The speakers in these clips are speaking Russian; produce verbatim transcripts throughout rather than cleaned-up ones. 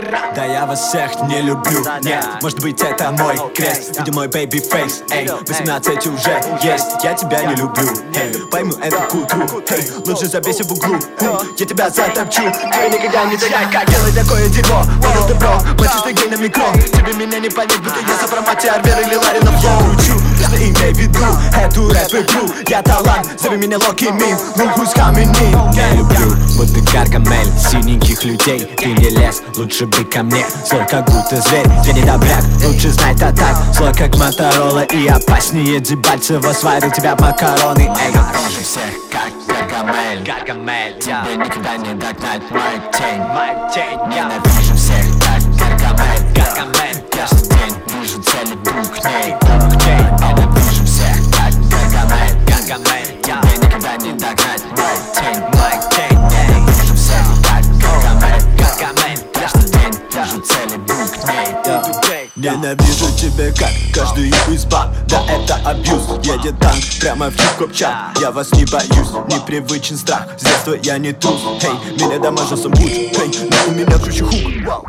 Да я вас всех не люблю, нет, может быть это мой крест. Видя мой baby face, эй, восемнадцать уже есть. Я тебя не люблю, эй, пойму это к утру, эй, лучше забейся в углу, эй, я тебя затопчу, эй, никогда не теряй, как делать такое дерьмо. Понял ты, бро, мальчишный гей на микро. Тебе меня не понять, будто я сопроматия Арвер или Ларина Флоу. Учу, просто имей в виду эту рэп-игру. Я талант, зови меня Локи Мин, ну who's coming in. Я люблю, вот ты Гаргамель, синеньких людей. Ты не лез, лучше бы ко мне. Злой как будто зверь, я не добряк, лучше знать а так. Злой как Моторола и опаснее Дебальцево. Сварил тебя в макароны, эй. Дороже всех, как Гаргамель. Гаргамель, тебе никогда не догнать мою тень. Моя тень, ненавижу всех, как Гаргамель. Гаргамель, каждый день вижу цель, иду к ней. Ненавижу всех, как Гаргамель. Гаргамель, тебе никогда не догнать мою тень. моя тень, ненавижу всех, как Гаргамель. Гаргамель, каждый день вижу цель, иду к ней. Ненавижу тебя как каждую изба. Да это абьюз, едет танк прямо в чип-коп-чат. Я вас не боюсь, непривычен страх. С детства я не трус, эй, меня дамажил сам Буч, эй, но у меня круче хук.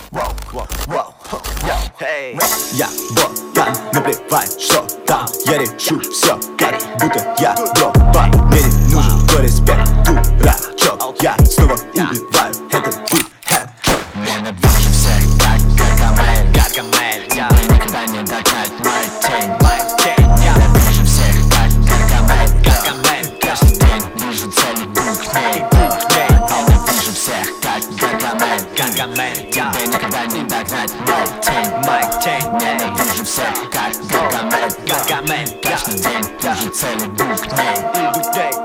Я ботан, наплевать, что там. Я решу все, как будто я дропан. Мне не нужен твой респект, дурачок. Я снова убиваю этот бит. Ненавижу всех, как Гаргамель. Гаргамель, тебе никогда не догнать мою тень. моя тень, ненавижу всех, как Гаргамель. Гаргамель, каждый день вижу цель, иду к ней. Ненавижу всех, как Гаргамель. Гаргамель, тебе никогда не догнать мою тень. моя тень, ненавижу всех, как Гаргамель. Гаргамель, каждый день вижу цель, иду к ней. иду к ней.